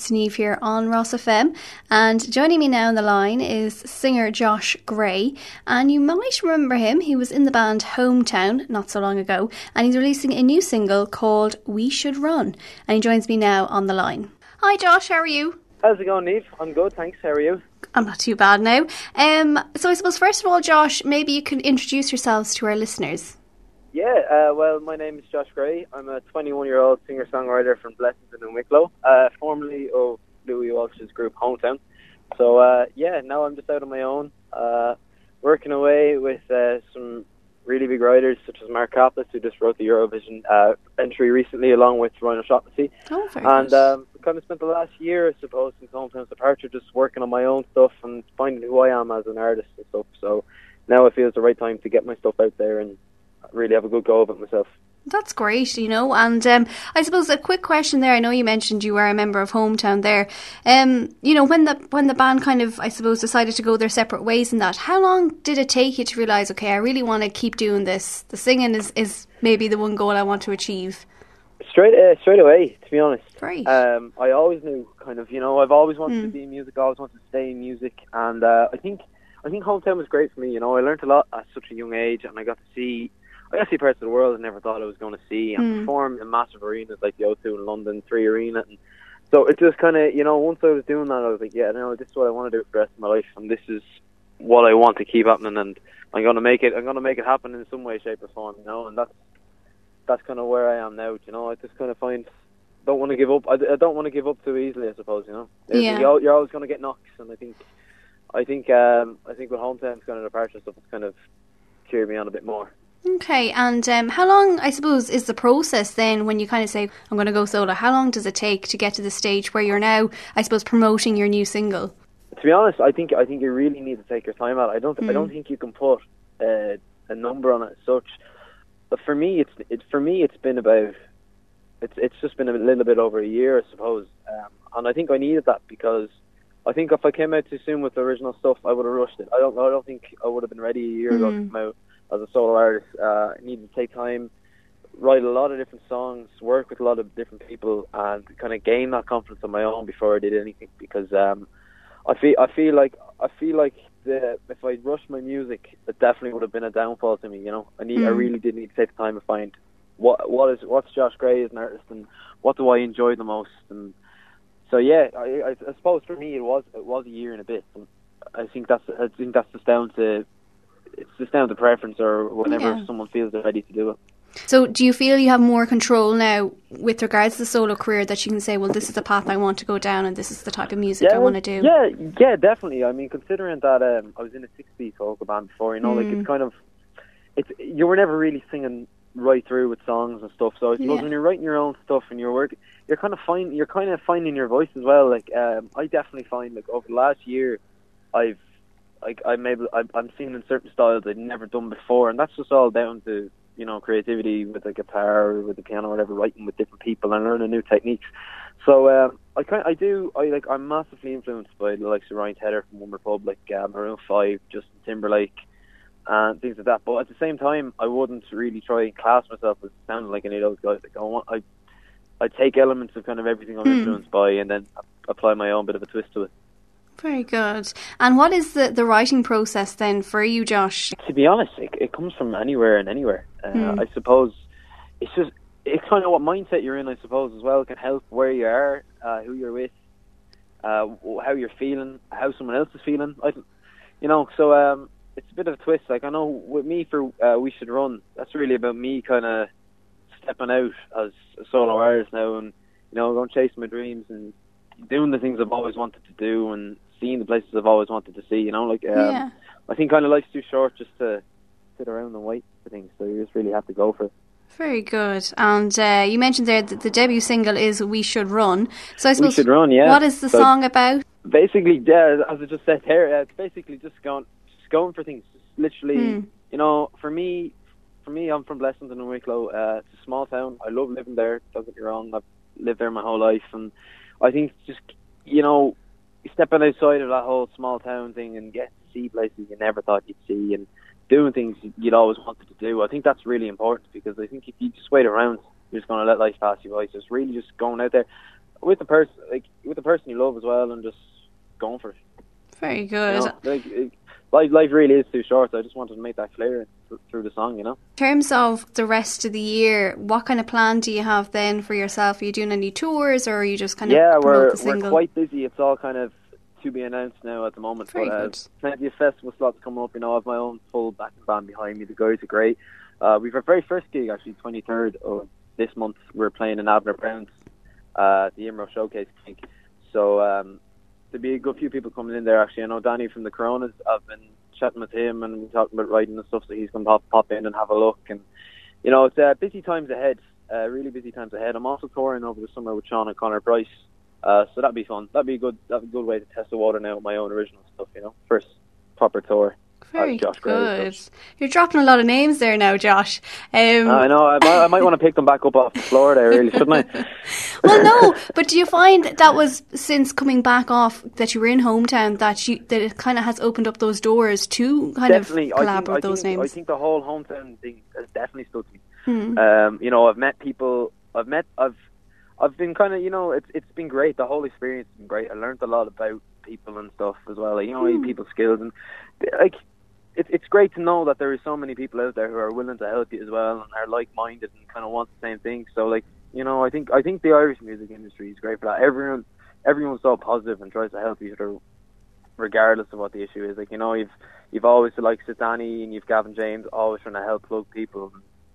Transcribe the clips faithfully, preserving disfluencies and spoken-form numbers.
It's Niamh here on Ross F M, and joining me now on the line is singer Josh Gray, and you might remember him. He was in the band Hometown not so long ago, and he's releasing a new single called We Should Run, and he joins me now on the line. Hi Josh, how are you? How's it going, Niamh? I'm good, thanks. How are you? I'm not too bad now. Um, so I suppose first of all, Josh, maybe you can introduce yourselves to our listeners. Yeah, uh, well, my name is Josh Gray. I'm a twenty-one-year-old singer-songwriter from Blessington and Wicklow, uh, formerly of Louis Walsh's group Hometown. So, uh, yeah, now I'm just out on my own, uh, working away with uh, some really big writers, such as Mark Kaplis, who just wrote the Eurovision uh, entry recently, along with Ryan O'Shaughnessy. Oh, very and good. um, kind of spent the last year, I suppose, since Hometown's departure, just working on my own stuff and finding who I am as an artist and stuff. So now I feel it's the right time to get my stuff out there and really have a good go of it myself. That's great, you know, and um, I suppose a quick question there. I know you mentioned you were a member of Hometown there. Um, you know, when the when the band kind of, I suppose, decided to go their separate ways in that, how long did it take you to realise, okay, I really want to keep doing this? The singing is, is maybe the one goal I want to achieve. Straight uh, straight away, to be honest. Great. Um, I always knew, kind of, you know, I've always wanted Mm. to be in music, I always wanted to stay in music, and uh, I think I think Hometown was great for me. You know, I learnt a lot at such a young age, and I got to see I got to see parts of the world I never thought I was going to see, and Mm. perform in massive arenas like the O two in London, Three Arena. And so it just kind of, you know, once I was doing that, I was like, yeah, no, this is what I want to do for the rest of my life, and this is what I want to keep happening, and I'm going to make it. I'm going to make it happen in some way, shape, or form. You know, and that's that's kind of where I am now. You know, I just kind of find don't want to give up. I, I don't want to give up too easily, I suppose. You know, Yeah. you're, you're always going to get knocks, and I think I think um, I think with Hometown's kind of departure stuff, it's kind of cheered me on a bit more. Okay, and um, how long, I suppose, is the process then when you kind of say, I'm going to go solo? How long does it take to get to the stage where you're now, I suppose, promoting your new single? To be honest, I think I think you really need to take your time out. I don't Mm. I don't think you can put uh, a number on it as such. But for me, it's it for me it's been about it's it's just been a little bit over a year, I suppose. Um, and I think I needed that because I think if I came out too soon with the original stuff, I would have rushed it. I don't I don't think I would have been ready a year ago to Mm. come out as a solo artist. Uh, I needed to take time, write a lot of different songs, work with a lot of different people, and kind of gain that confidence on my own before I did anything. Because um, I feel I feel like I feel like the, if I rushed my music, it definitely would have been a downfall to me. You know, I need I Mm. really did need to take the time to find what what is what's Josh Gray as an artist and what do I enjoy the most. And so yeah, I, I, I suppose for me it was it was a year and a bit. And I think that's I think that's just down to it's just down to preference or whenever Yeah. someone feels they're ready to do it. So do you feel you have more control now with regards to the solo career, that you can say, well, this is the path I want to go down and this is the type of music I want to do? Yeah, yeah, definitely. I mean, considering that um, I was in a six-piece vocal band before, you know, like Mm. it's kind of, it's you were never really singing right through with songs and stuff. So I suppose Yeah. when you're writing your own stuff and you're working, you're kind of find you're kind of finding your voice as well. Like um, I definitely find like over the last year, I've like I'm able I'm I'm singing in certain styles I'd never done before, and that's just all down to, you know, creativity with the guitar or with the piano or whatever, writing with different people and learning new techniques. So um, I kind I do I like I'm massively influenced by the likes of Ryan Tedder from One Republic, uh, Maroon Five, Justin Timberlake, and things like that. But at the same time, I wouldn't really try and class myself as sounding like any of those guys. Like I want I I take elements of kind of everything I'm Hmm. influenced by and then apply my own bit of a twist to it. Very good. And what is the, the writing process then for you, Josh? To be honest, it, it comes from anywhere and anywhere. Uh, Hmm. I suppose it's just it's kind of what mindset you're in. I suppose as well can help where you are, uh, who you're with, uh, how you're feeling, how someone else is feeling. I, don't- you know, so um, it's a bit of a twist. Like I know with me for uh, We Should Run, that's really about me kind of stepping out as a solo artist now, and you know, going chasing my dreams and doing the things I've always wanted to do and seeing the places I've always wanted to see. You know, like um, Yeah. I think kind of life's too short just to sit around and wait for things. So you just really have to go for it. Very good. And uh, you mentioned there that the debut single is We Should Run. So I suppose, Should Run, yeah. what is the So- song about? Basically, yeah, as I just said there, uh, it's basically just going, just going for things. Just literally, Hmm. you know, for me, for me, I'm from Blessington and Wicklow. Uh, it's a small town. I love living there. Don't get me wrong. I've lived there my whole life, and I think just, you know, stepping outside of that whole small town thing and getting to see places you never thought you'd see and doing things you'd always wanted to do. I think that's really important because I think if you just wait around, you're just going to let life pass you by. So it's really just going out there, with the person, like with the person you love as well, and just going for it. Very good. You know, like, it, life, life really is too short. So I just wanted to make that clear th- through the song, you know. In terms of the rest of the year, what kind of plan do you have then for yourself? Are you doing any tours, or are you just kind of yeah, promote we're the single? we're quite busy. It's all kind of to be announced now at the moment. Very but uh, good. Plenty of festival slots coming up. You know, I have my own full backing band behind me. The guys are great. Uh, we've our very first gig actually, twenty-third of this month. We're playing in Abner Brown's uh, the Imro Showcase gig. So um, there'll be a good few people coming in there. Actually, I know Danny from the Coronas. I've been chatting with him and we're talking about writing and stuff. So he's going to pop pop in and have a look. And you know, it's uh, busy times ahead. Uh, really busy times ahead. I'm also touring over the summer with Sean and Connor Bryce. Uh, so that'd be fun. That'd be a good. That'd be a good way to test the water now with my own original stuff. You know, first proper tour. Very Josh good. You're dropping a lot of names there now, Josh. Um, I know. I might, I might want to pick them back up off the floor there, really, shouldn't I? Well, no. But do you find that was since coming back off that you were in Hometown that you that it kind of has opened up those doors to kind Definitely. of collab I think, with I those think, names? I think the whole Hometown thing has definitely stood to me. Hmm. Um, you know, I've met people. I've met. I've. I've been kind of. You know, it's it's been great. The whole experience has been great. I learned a lot about people and stuff as well. Like, you know, Hmm. people's skills and like. It's it's great to know that there are so many people out there who are willing to help you as well and are like-minded and kind of want the same thing. So, like, you know, I think I think the Irish music industry is great for that. Everyone everyone's so positive and tries to help each other, regardless of what the issue is. Like, you know, you've you've always the likes of Danny and you've Gavin James always trying to help plug people.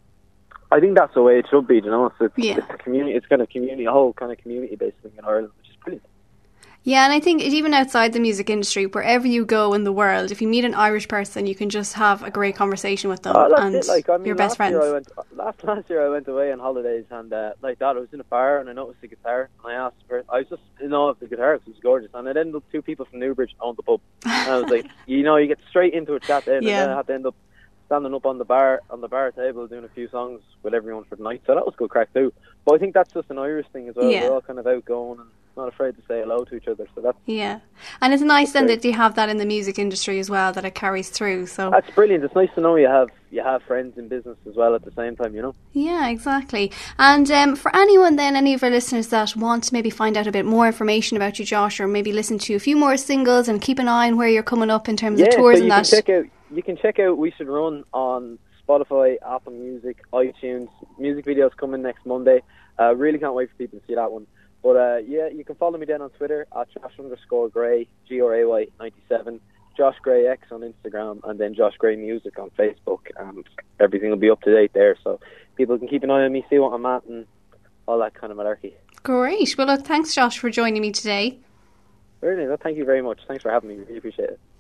I think that's the way it should be. You know, it's it's, Yeah. it's a community. It's kind of community, a whole kind of community-based thing in Ireland, which is brilliant. Yeah, and I think even outside the music industry, wherever you go in the world, if you meet an Irish person, you can just have a great conversation with them, Oh, that's and it. Like, I mean, you're best last friends. Year I went, last last year I went away on holidays, and uh, like that, I was in a bar and I noticed the guitar, and I asked for. I was just in awe of the guitar. It was gorgeous, and it ended up two people from Newbridge owned the pub. And I was like, you know, you get straight into a chat then, Yeah. and then I had to end up standing up on the bar on the bar table doing a few songs with everyone for the night. So that was good crack too. But I think that's just an Irish thing as well. Yeah. We're all kind of outgoing and not afraid to say hello to each other. So that's Yeah, and it's nice then great. that you have that in the music industry as well, that it carries through. So that's brilliant. It's nice to know you have you have friends in business as well at the same time. You know. yeah, exactly. And um, for anyone then, any of our listeners that want to maybe find out a bit more information about you, Josh, or maybe listen to a few more singles and keep an eye on where you're coming up in terms Yeah, of tours so you and can that. check out you can check out We Should Run on Spotify, Apple Music, iTunes. Music videos coming next Monday. Uh, really can't wait for people to see that one. But uh, yeah, you can follow me then on Twitter at Josh underscore Gray, G R A Y ninety-seven, Josh Gray X on Instagram, and then Josh Gray Music on Facebook, and everything will be up to date there. So people can keep an eye on me, see what I'm at, and all that kind of malarkey. Great. Well, look, thanks, Josh, for joining me today. Really, well, thank you very much. Thanks for having me. Really appreciate it.